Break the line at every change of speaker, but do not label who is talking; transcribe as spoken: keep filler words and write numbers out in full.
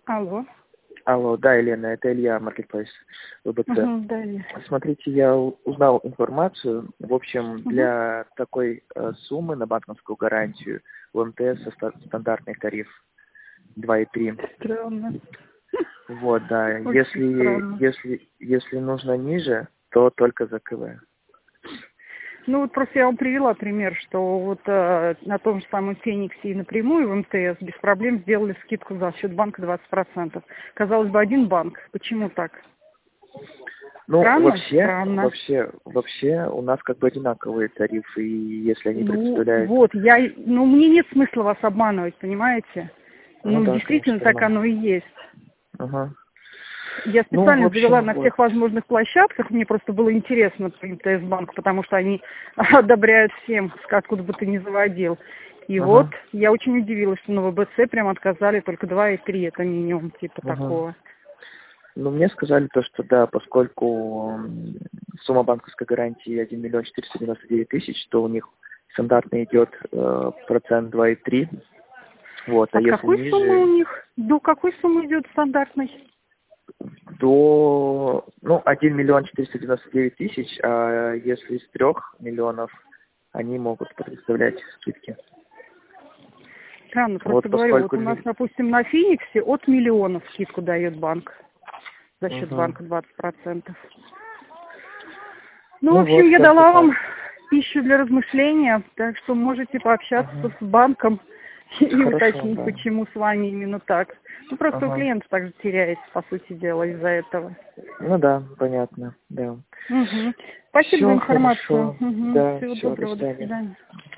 Алло.
Алло, да, Елена, это Илья, Marketplace ВБЦ.
Угу, да, Илья.
Смотрите, я у- узнал информацию. В общем,
Угу.
для такой э, суммы на банковскую гарантию в МТС ста- стандартный тариф два и три.
Странно.
Вот, да.
Очень
Если,
странно.
если, если нужно ниже, то только за КВ.
Ну вот просто я вам привела пример, что вот э, на том же самом Фениксе и напрямую в МТС без проблем сделали скидку за счет банка двадцать процентов. Казалось бы, один банк. Почему так?
Ну,
Странно?
вообще,
Странно.
вообще, вообще у нас как бы одинаковые тарифы, и если они
Ну,
представляют...
вот, я, ну, мне нет смысла вас обманывать, понимаете?
Ну
Ну,
да,
действительно,
конечно,
так
понимаю.
оно и есть.
Ага.
Я
Ну, в
специально завела
общем,
на
вот.
всех возможных площадках, мне просто было интересно про МТС-банк, потому что они одобряют всем, откуда бы ты ни заводил. И вот,
Ага.
я очень удивилась, что на ВБЦ прям отказали только два и три, это минимум типа
Ага.
такого.
Ну, мне сказали то, что да, поскольку м, сумма банковской гарантии один миллион четыреста девяносто девять тысяч, то у них стандартно идет э, процент два и три. Вот, а
От
если
какой суммы у
ниже,
них? До какой суммы идет стандартный?
до, ну, один миллион четыреста девяносто девять тысяч, а если из трех миллионов, они могут предоставлять скидки.
Странно,
Вот
просто говорю, вот
поскольку...
у нас,
ми-
допустим, на Фениксе от миллиона скидку дает банк, за счет
Мгм.
банка двадцать процентов. Ну, в
Ну
общем,
вот,
я
как-то
дала вам
так.
пищу для размышления, так что можете пообщаться
Ага.
с банком и
Хорошо,
уточнить,
да.
почему с вами именно так. Ну, просто у
Ага.
клиентов также теряется, по сути дела, из-за этого.
Ну да, понятно, да.
Угу. Спасибо за
Все
информацию.
хорошо.
Угу.
Да,
Всего
все, до
доброго, до
свидания.
свидания.